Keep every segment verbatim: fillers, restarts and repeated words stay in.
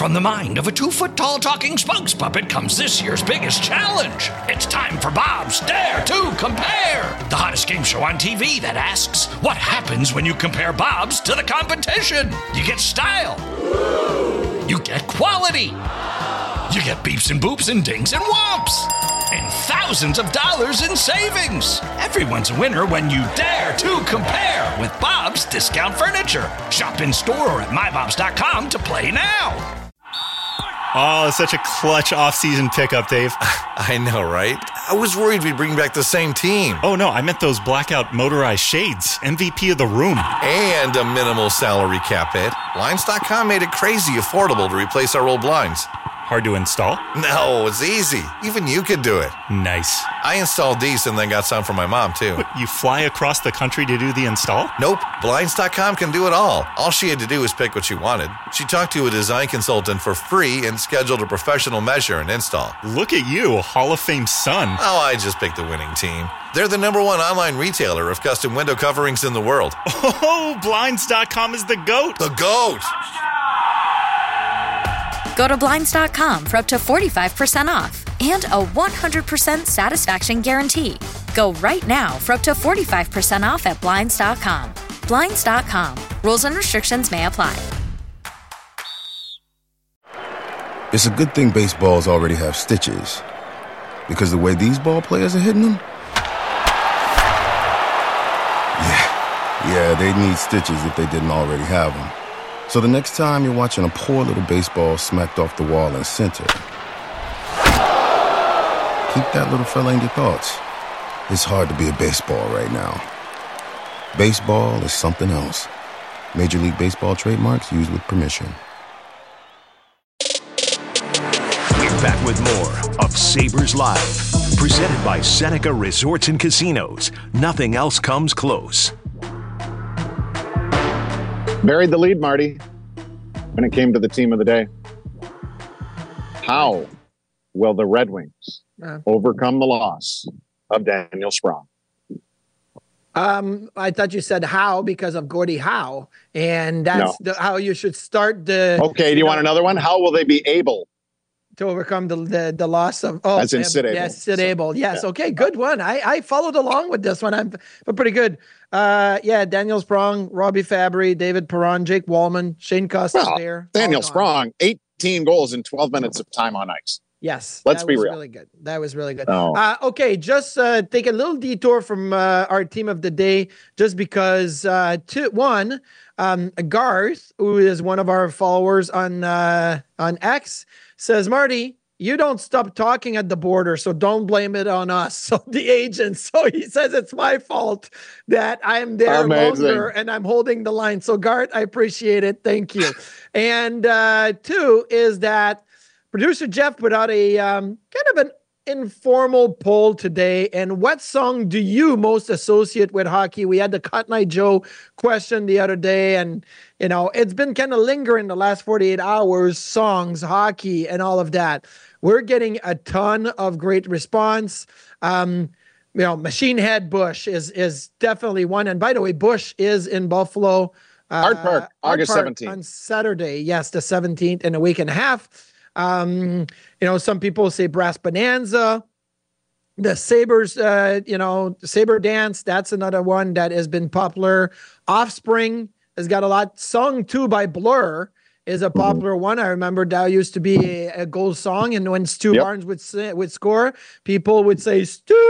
From the mind of a two-foot-tall talking spokes puppet comes this year's biggest challenge. It's time for Bob's Dare to Compare, the hottest game show on T V that asks, what happens when you compare Bobs to the competition? You get style. You get quality. You get beeps and boops and dings and whomps. And thousands of dollars in savings. Everyone's a winner when you dare to compare with Bob's Discount Furniture. Shop in store or at my bobs dot com to play now. Oh, such a clutch off-season pickup, Dave. I know, right? I was worried we'd bring back the same team. Oh, no, I meant those blackout motorized shades. M V P of the room. And a minimal salary cap hit. Blinds dot com made it crazy affordable to replace our old blinds. Hard to install? No, it's easy. Even you could do it. Nice. I installed these and then got some for my mom, too. What, you fly across the country to do the install? Nope. Blinds dot com can do it all. All she had to do was pick what she wanted. She talked to a design consultant for free and scheduled a professional measure and install. Look at you, Hall of Fame son. Oh, I just picked the winning team. They're the number one online retailer of custom window coverings in the world. Oh, Blinds dot com is the GOAT. The GOAT! Go to Blinds dot com for up to forty-five percent off and a one hundred percent satisfaction guarantee. Go right now for up to forty-five percent off at Blinds dot com. Blinds dot com. Rules and restrictions may apply. It's a good thing baseballs already have stitches, because the way these ball players are hitting them, yeah, yeah, they need stitches if they didn't already have them. So the next time you're watching a poor little baseball smacked off the wall in center, keep that little fella in your thoughts. It's hard to be a baseball right now. Baseball is something else. Major League Baseball trademarks used with permission. We're back with more of Sabres Live, presented by Seneca Resorts and Casinos. Nothing else comes close. Buried the lead, Marty, when it came to the team of the day. How will the Red Wings uh, overcome the loss of Daniel Sprong? Um, I thought you said how because of Gordie Howe, and that's no. the, how you should start the. Okay, do you, you want know, another one? How will they be able to overcome the the, the loss of? Oh, as in Sid Abel. Yes, Sid Abel. Yes. Yeah. Okay, good one. I, I followed along with this one. I'm but pretty good. Uh, yeah, Daniel Sprong, Robbie Fabry, David Perron, Jake Wallman, Shane Costas well, there. Daniel Sprong, eighteen goals in twelve minutes of time on ice. Yes, let's that be was real. Really good. That was really good. Oh. Uh, okay, just uh, take a little detour from uh, our team of the day, just because uh, two, one, um, Garth, who is one of our followers on uh, on X, says, Marty, you don't stop talking at the border, so don't blame it on us. So the agents. So he says it's my fault that I'm there Amazing. longer and I'm holding the line. So Garth, I appreciate it. Thank you. And uh, two is that producer Jeff put out a um, kind of an informal poll today. And what song do you most associate with hockey? We had the Cotton Eye Joe question the other day, and you know it's been kind of lingering the last forty-eight hours. Songs, hockey, and all of that. We're getting a ton of great response. Um, you know, Machine Head Bush is is definitely one. And by the way, Bush is in Buffalo. Uh, Art Park, August seventeenth on Saturday. Yes, the seventeenth in a week and a half. Um, you know, some people say Brass Bonanza, the Sabres, uh, you know, Sabre Dance. That's another one that has been popular. Offspring has got a lot. Sung too by Blur is a popular mm-hmm. one. I remember that used to be a, a goal song. And when Stu yep. Barnes would, would score, people would say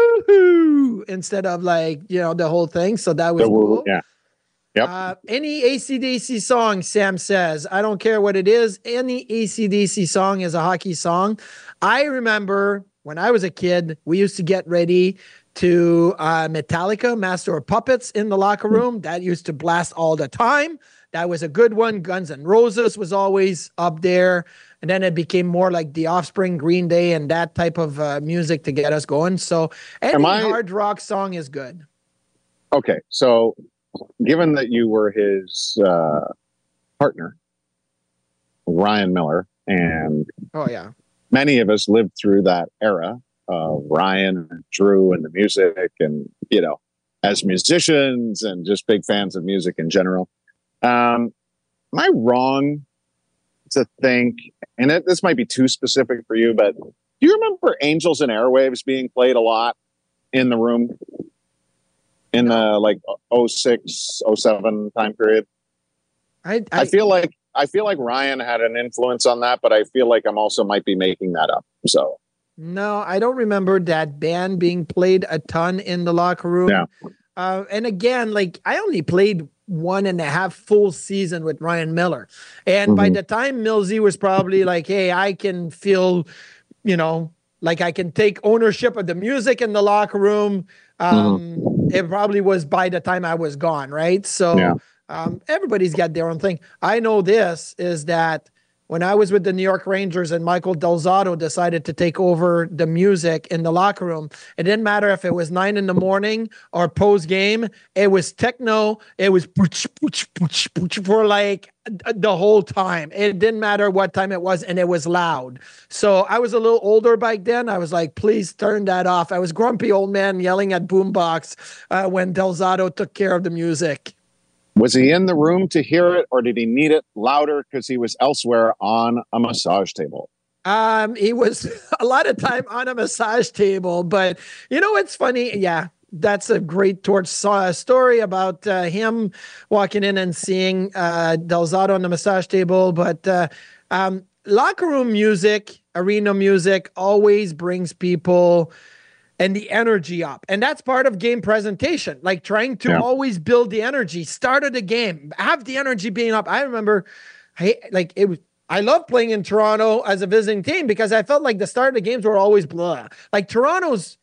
Stu instead of like, you know, the whole thing. So that was the, cool. Yeah. Yep. Uh, any A C D C song, Sam says, I don't care what it is. Any A C D C song is a hockey song. I remember when I was a kid, we used to get ready to uh, Metallica, Master of Puppets in the locker room. That used to blast all the time. That was a good one. Guns N' Roses was always up there. And then it became more like the Offspring, Green Day, and that type of uh, music to get us going. So any I... hard rock song is good. Okay, so given that you were his uh, partner, Ryan Miller, and oh yeah, many of us lived through that era of Ryan and Drew and the music, and you know, as musicians and just big fans of music in general. Um, am I wrong to think and it, this might be too specific for you, but do you remember Angels and Airwaves being played a lot in the room in the like oh six, oh seven time period? I, I, I feel like I feel like Ryan had an influence on that, but I feel like I'm also might be making that up. So no, I don't remember that band being played a ton in the locker room. Yeah. Uh, and again, like I only played one and a half full season with Ryan Miller. And mm-hmm. by the time Millsy was probably like, hey, I can feel, you know, like I can take ownership of the music in the locker room. Um, mm-hmm. It probably was by the time I was gone. Right. So yeah. um, everybody's got their own thing. I know this is that when I was with the New York Rangers and Michael Del Zotto decided to take over the music in the locker room, it didn't matter if it was nine in the morning or post game. It was techno. It was pooch, pooch, pooch, pooch for like the whole time. It didn't matter what time it was, and it was loud. So I was a little older back then. I was like, please turn that off. I was grumpy old man yelling at boombox uh, when Del Zotto took care of the music. Was he in the room to hear it, or did he need it louder because he was elsewhere on a massage table? Um, he was a lot of time on a massage table, but you know what's funny? Yeah, that's a great torch uh, story about uh, him walking in and seeing uh, Del Zotto on the massage table. But uh, um, locker room music, arena music, always brings people and the energy up. And that's part of game presentation, like trying to yeah. always build the energy, start of the game, have the energy being up. I remember, I, like it was, I love playing in Toronto as a visiting team because I felt like the start of the games were always blah. Like Toronto's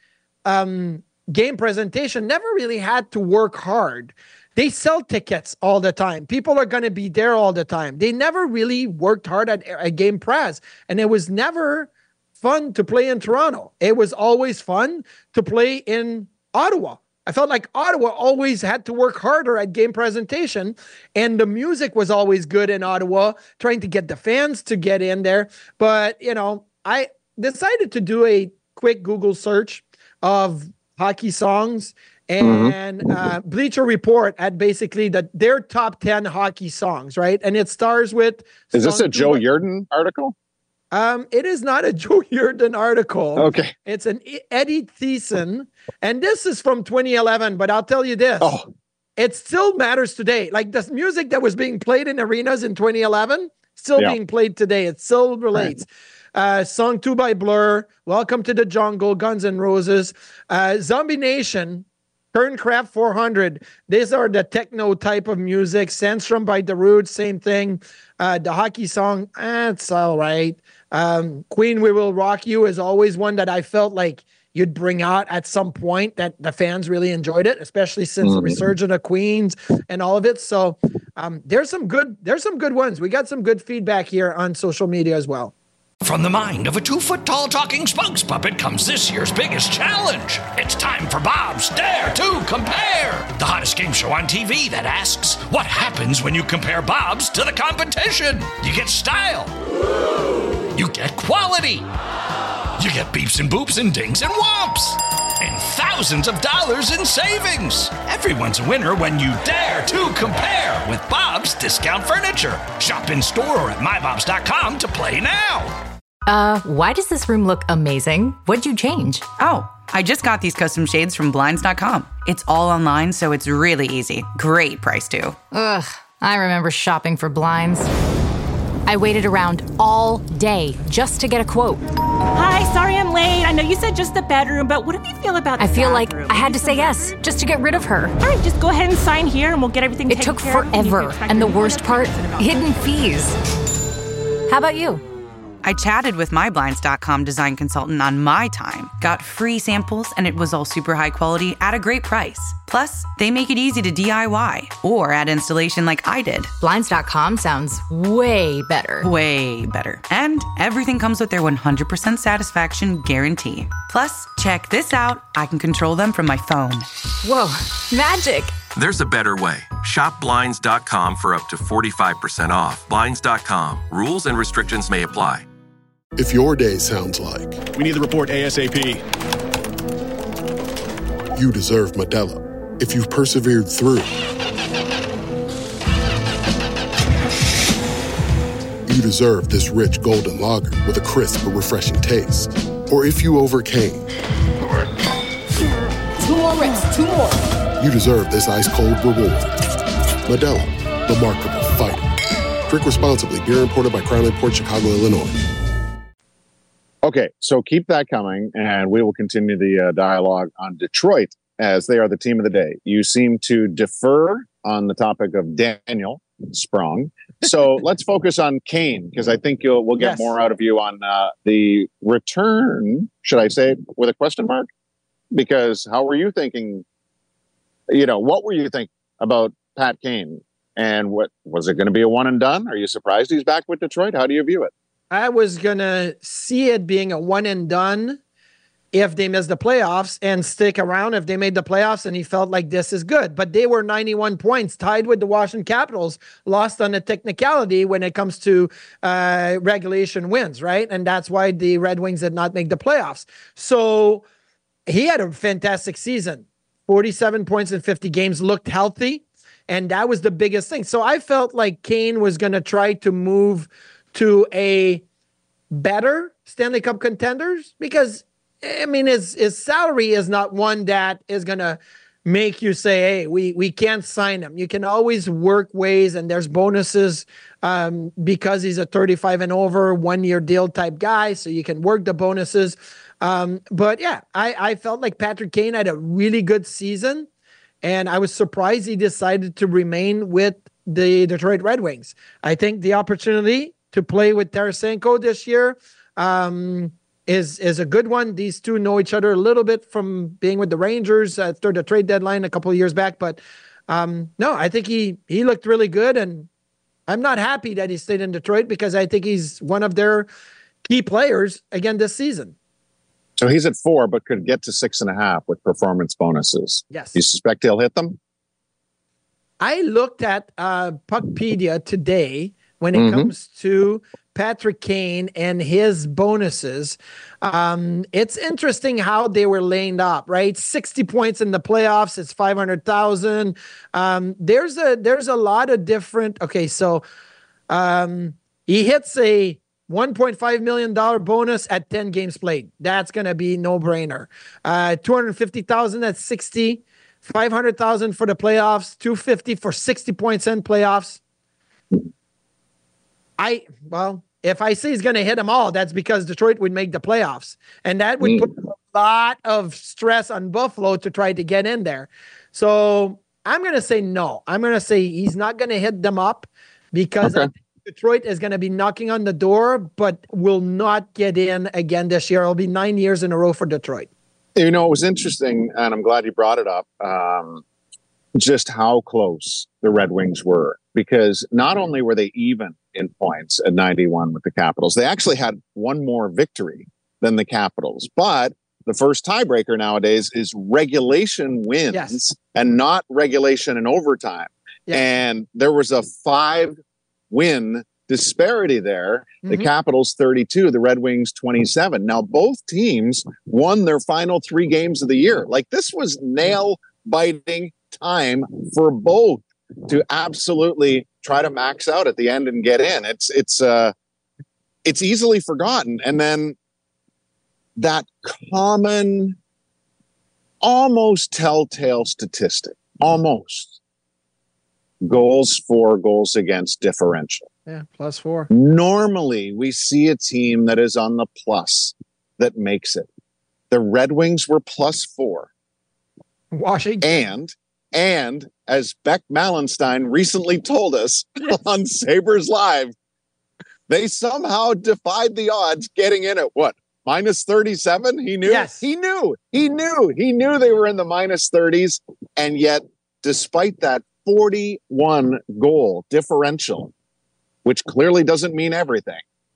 um, game presentation never really had to work hard. They sell tickets all the time. People are going to be there all the time. They never really worked hard at a game press. And it was never fun to play in Toronto. It was always fun to play in Ottawa. I felt like Ottawa always had to work harder at game presentation, and the music was always good in Ottawa, trying to get the fans to get in there. But, you know, I decided to do a quick Google search of hockey songs, and mm-hmm. uh, Bleacher Report had basically the, their top ten hockey songs, right? And it stars with... Is this a Joe Yerdon article? Um, it is not a Joe Yerdon article. Okay. It's an Eddie Thiessen. And this is from twenty eleven, but I'll tell you this. Oh. It still matters today. Like the music that was being played in arenas in twenty eleven, still yeah. being played today. It still relates. Right. Uh, song two by Blur, Welcome to the Jungle, Guns N' Roses, uh, Zombie Nation, Kernkraft four hundred. These are the techno type of music. Sandstrom by The Roots, same thing. Uh, the hockey song, eh, it's all right. Um, Queen, We Will Rock You is always one that I felt like you'd bring out at some point that the fans really enjoyed it, especially since mm-hmm. the resurgence of Queens and all of it. So um, there's some good, there's some good ones. We got some good feedback here on social media as well. From the mind of a two-foot-tall talking spokes puppet comes this year's biggest challenge. It's time for Bob's Dare to Compare, the hottest game show on T V that asks, what happens when you compare Bob's to the competition? You get style. You get quality. You get beeps and boops and dings and whomps. And thousands of dollars in savings. Everyone's a winner when you dare to compare with Bob's Discount Furniture. Shop in store or at my bobs dot com to play now. Uh, why does this room look amazing? What'd you change? Oh, I just got these custom shades from blinds dot com. It's all online, so it's really easy. Great price, too. Ugh, I remember shopping for blinds. I waited around all day just to get a quote. Hi, sorry I'm late. I know you said just the bedroom, but what do you feel about the I feel bathroom? like I had to say yes just to get rid of her. All right, just go ahead and sign here and we'll get everything It taken took care of. forever, and the worst part, hidden fees. How about you? I chatted with my blinds dot com design consultant on my time, got free samples, and it was all super high quality at a great price. Plus, they make it easy to D I Y or add installation like I did. blinds dot com sounds way better. Way better. And everything comes with their one hundred percent satisfaction guarantee. Plus, check this out. I can control them from my phone. Whoa, magic. There's a better way. Shop blinds dot com for up to forty-five percent off. blinds dot com. Rules and restrictions may apply. If your day sounds like... We need the report ASAP. You deserve Modelo. If you've persevered through... You you deserve this rich golden lager with a crisp but refreshing taste. Or if you overcame. Two more reps, two more. You deserve this ice-cold reward. Modelo, the Remarkable Fighter. Drink responsibly. Beer imported by Crown Imports, Chicago, Illinois. Okay, so keep that coming, and we will continue the uh, dialogue on Detroit, as they are the team of the day. You seem to defer on the topic of Daniel Sprong. So let's focus on Kane, because I think you'll we'll get yes. more out of you on uh, the return, should I say, with a question mark? Because how were you thinking, you know, what were you thinking about Pat Kane? And what was it going to be a one and done? Are you surprised he's back with Detroit? How do you view it? I was going to see it being a one and done if they miss the playoffs, and stick around if they made the playoffs and he felt like this is good. But they were ninety-one points, tied with the Washington Capitals, lost on a technicality when it comes to uh, regulation wins, right? And that's why the Red Wings did not make the playoffs. So he had a fantastic season. forty-seven points in fifty games, looked healthy, and that was the biggest thing. So I felt like Kane was going to try to move to a better Stanley Cup contenders, because I mean, his his salary is not one that is going to make you say, hey, we, we can't sign him. You can always work ways, and there's bonuses um, because he's a thirty-five and over one-year deal type guy, so you can work the bonuses. Um, but, yeah, I, I felt like Patrick Kane had a really good season, and I was surprised he decided to remain with the Detroit Red Wings. I think the opportunity to play with Tarasenko this year um, – is is a good one. These two know each other a little bit from being with the Rangers after the trade deadline a couple of years back. But um, no, I think he he looked really good, and I'm not happy that he stayed in Detroit, because I think he's one of their key players again this season. So he's at four, but could get to six and a half with performance bonuses. Yes. You suspect he'll hit them? I looked at uh, Puckpedia today when it mm-hmm. comes to Patrick Kane and his bonuses. Um, it's interesting how they were laid up, right? sixty points in the playoffs, it's five hundred thousand. Um, there's a there's a lot of different. Okay, so um, he hits a one point five million dollars bonus at ten games played. That's going to be no brainer. Uh, two hundred fifty thousand at sixty, five hundred thousand for the playoffs, two hundred fifty for sixty points in playoffs. I, well, if I say he's going to hit them all, that's because Detroit would make the playoffs. And that would mm. put a lot of stress on Buffalo to try to get in there. So I'm going to say no. I'm going to say he's not going to hit them up, because okay. I think Detroit is going to be knocking on the door, but will not get in again this year. It'll be nine years in a row for Detroit. You know, it was interesting, and I'm glad you brought it up, um, just how close the Red Wings were. Because not only were they even in points at ninety-one with the Capitals, they actually had one more victory than the Capitals. But the first tiebreaker nowadays is regulation wins yes. and not regulation and overtime. Yes. And there was a five-win disparity there. Mm-hmm. The Capitals thirty-two, the Red Wings twenty-seven. Now, both teams won their final three games of the year. Like, this was nail-biting time for both to absolutely try to max out at the end and get in. It's it's uh, it's easily forgotten. And then that common, almost telltale statistic, almost goals for, goals against differential. Yeah, plus four. Normally, we see a team that is on the plus that makes it. The Red Wings were plus four. Washington. And And as Beck Malenstein recently told us yes. on Sabres Live, they somehow defied the odds getting in at what? minus thirty-seven? He knew? Yes. He knew. He knew. He knew they were in the minus thirties. And yet, despite that forty-one goal differential, which clearly doesn't mean everything,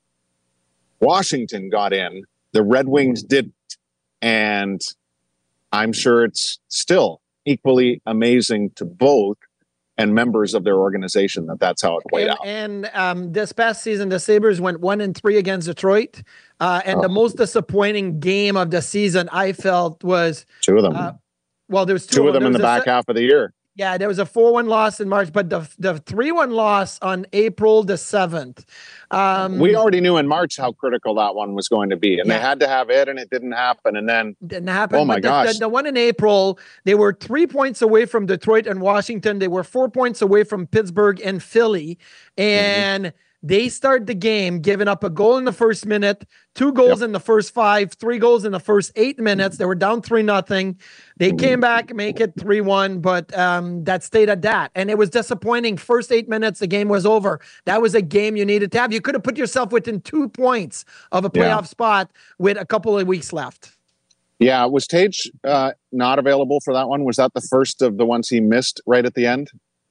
Washington got in. The Red Wings didn't. And I'm sure it's still equally amazing to both and members of their organization that that's how it played and, out. And um, this past season, the Sabres went one and three against Detroit. Uh, and oh. the most disappointing game of the season, I felt, was two of them. Uh, well, there was two, two of them, them in the back se- half of the year. Yeah, there was a four one loss in March, but the the three one loss on April the seventh. Um, we already knew in March how critical that one was going to be, and yeah. they had to have it, and it didn't happen. And then didn't happen. Oh my but the, gosh! The, the one in April, they were three points away from Detroit and Washington. They were four points away from Pittsburgh and Philly, and. Mm-hmm. They start the game giving up a goal in the first minute, two goals yep. in the first five, three goals in the first eight minutes. They were down three nothing. They came back, make it three one, but um, that stayed at that. And it was disappointing. First eight minutes, the game was over. That was a game you needed to have. You could have put yourself within two points of a playoff yeah. spot with a couple of weeks left. Yeah, was Tage uh, not available for that one? Was that the first of the ones he missed right at the end?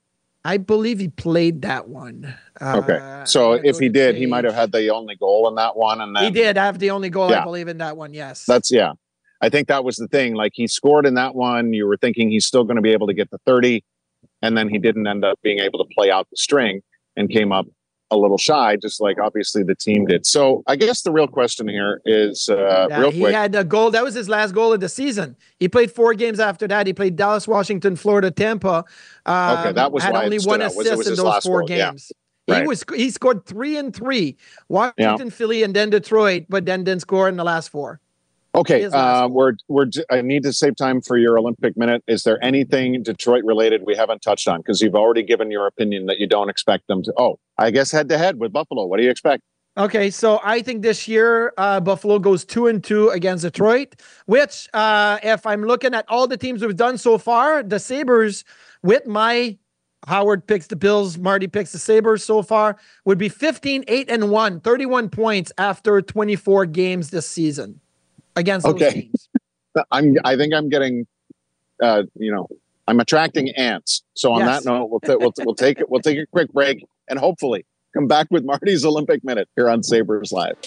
I believe he played that one. Uh, okay. So if he did, Tage. He might have had the only goal in that one. And then, he did have the only goal, yeah. I believe, in that one. Yes. That's, yeah. I think that was the thing. Like, he scored in that one. You were thinking he's still going to be able to get to thirty. And then he didn't end up being able to play out the string and came up a little shy, just like obviously the team did. So I guess the real question here is uh, yeah, real he quick. He had a goal. That was his last goal of the season. He played four games after that. He played Dallas, Washington, Florida, Tampa. Um, okay, that was had why only one assist was, was in those four goal. games. Yeah. Right. He was he scored three and three. Washington, yeah. Philly, and then Detroit, but then didn't score in the last four. Okay, uh, we're we're. I need to save time for your Olympic minute. Is there anything Detroit related we haven't touched on? Because you've already given your opinion that you don't expect them to. Oh, I guess head to head with Buffalo. What do you expect? Okay, so I think this year uh, Buffalo goes two and two against Detroit. Which, uh, if I'm looking at all the teams we've done so far, the Sabres with my Howard picks the Bills, Marty picks the Sabres so far would be fifteen, eight and one, thirty-one points after twenty-four games this season. Against those okay. teams. I'm. I think I'm getting. Uh, you know, I'm attracting ants. So on yes. that note, we'll t- we'll t- we'll take it. We'll take a quick break and hopefully come back with Marty's Olympic Minute here on Sabres Live.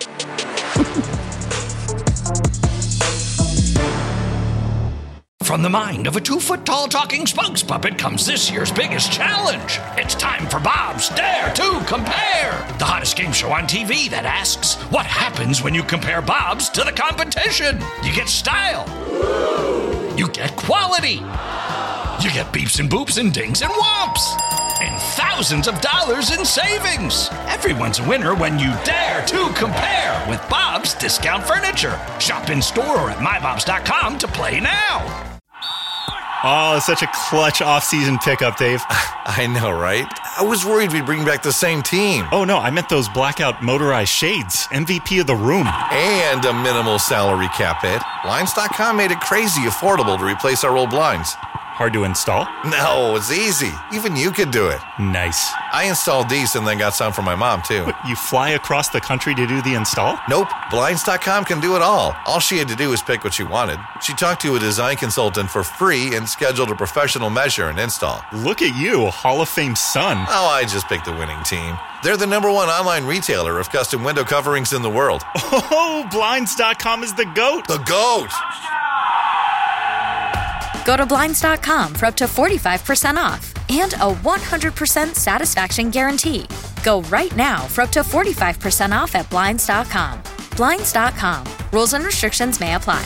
From the mind of a two-foot-tall talking spokes puppet comes this year's biggest challenge. It's time for Bob's Dare to Compare, the hottest game show on T V that asks, what happens when you compare Bob's to the competition? You get style. You get quality. You get beeps and boops and dings and whomps. And thousands of dollars in savings. Everyone's a winner when you dare to compare with Bob's Discount Furniture. Shop in store or at my bobs dot com to play now. Oh, such a clutch off-season pickup, Dave. I know, right? I was worried we'd bring back the same team. Oh, no, I meant those blackout motorized shades. M V P of the room. And a minimal salary cap hit. Blinds dot com made it crazy affordable to replace our old blinds. Hard to install? No, it's easy. Even you could do it. Nice. I installed these and then got some for my mom, too. What, you fly across the country to do the install? Nope. Blinds dot com can do it all. All she had to do was pick what she wanted. She talked to a design consultant for free and scheduled a professional measure and install. Look at you, Hall of Fame son. Oh, I just picked the winning team. They're the number one online retailer of custom window coverings in the world. Oh, Blinds dot com is the GOAT. The GOAT! Go to Blinds dot com for up to forty-five percent off and a one hundred percent satisfaction guarantee. Go right now for up to forty-five percent off at Blinds dot com. Blinds dot com. Rules and restrictions may apply.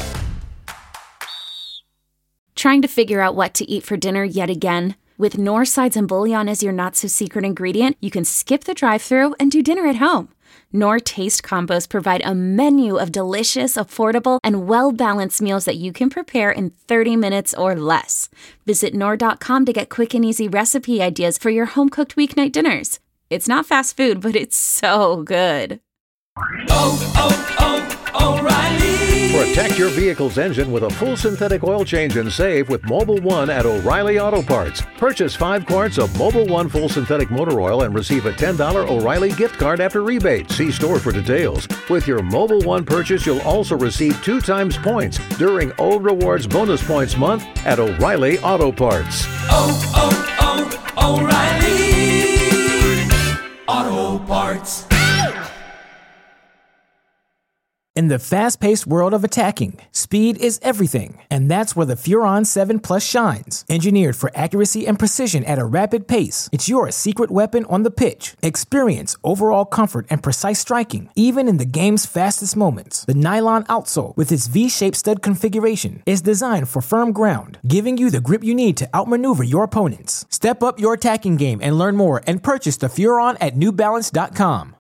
Trying to figure out what to eat for dinner yet again? With Knorr sides and bouillon as your not-so-secret ingredient, you can skip the drive-thru and do dinner at home. Knorr Taste Combos provide a menu of delicious, affordable, and well-balanced meals that you can prepare in thirty minutes or less. Visit Knorr dot com to get quick and easy recipe ideas for your home-cooked weeknight dinners. It's not fast food, but it's so good. Oh, oh, oh, O'Reilly! Protect your vehicle's engine with a full synthetic oil change and save with Mobil one at O'Reilly Auto Parts. Purchase five quarts of Mobil one full synthetic motor oil and receive a ten dollars O'Reilly gift card after rebate. See store for details. With your Mobil one purchase, you'll also receive two times points during O Rewards Bonus Points Month at O'Reilly Auto Parts. Oh, oh, oh, O'Reilly Auto Parts. In the fast-paced world of attacking, speed is everything, and that's where the Furon seven Plus shines. Engineered for accuracy and precision at a rapid pace, it's your secret weapon on the pitch. Experience overall comfort and precise striking, even in the game's fastest moments. The nylon outsole, with its V-shaped stud configuration, is designed for firm ground, giving you the grip you need to outmaneuver your opponents. Step up your attacking game and learn more and purchase the Furon at New Balance dot com.